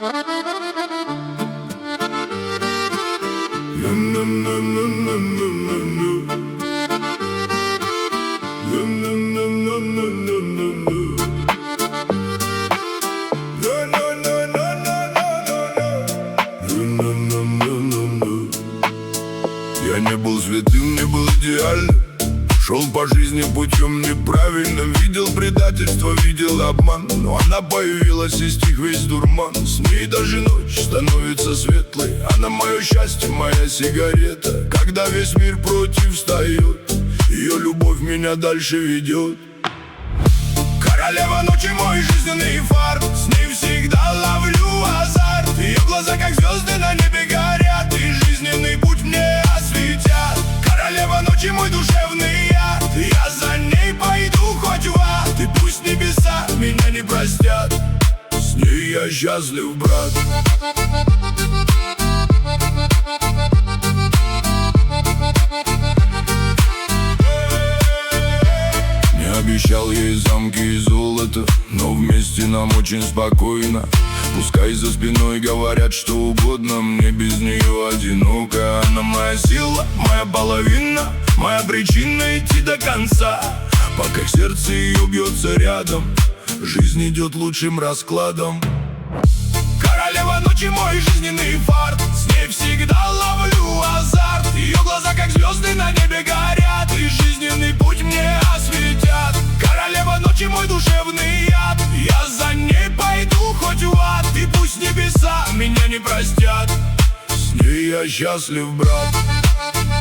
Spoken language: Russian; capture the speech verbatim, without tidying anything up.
Я не был святым, не был идеальным, шел по жизни путем неправильным, видел предательство, видел обман. Но она появилась, и стих весь дурман. С ней даже ночь становится светлой. Она мое счастье, моя сигарета. Когда весь мир против встает, ее любовь меня дальше ведет. Королева ночи, мой жизненный фар. С ней всегда ловлю азарт. Ее глаза, как звезды на небе, горят, и жизненный путь мне осветят. Королева ночи, мой душевный яд. Я за ней пойду хоть в ад, и пусть небеса меня не простят. С ней я счастлив, брат. Обещал ей замки и золото, но вместе нам очень спокойно. Пускай за спиной говорят что угодно, мне без нее одиноко. Она моя сила, моя половина, моя причина идти до конца. Пока сердце ее бьется рядом, жизнь идет лучшим раскладом. Королева ночи, мой жизненный фарт. С ней всегда ловлю азарт. Ее глаза, как звезды на небе, горят, и жизненный путь мне осветят. Королева ночи, мой душевный яд. Я за ней пойду хоть в ад, и пусть небеса меня не простят. С ней я счастлив, брат.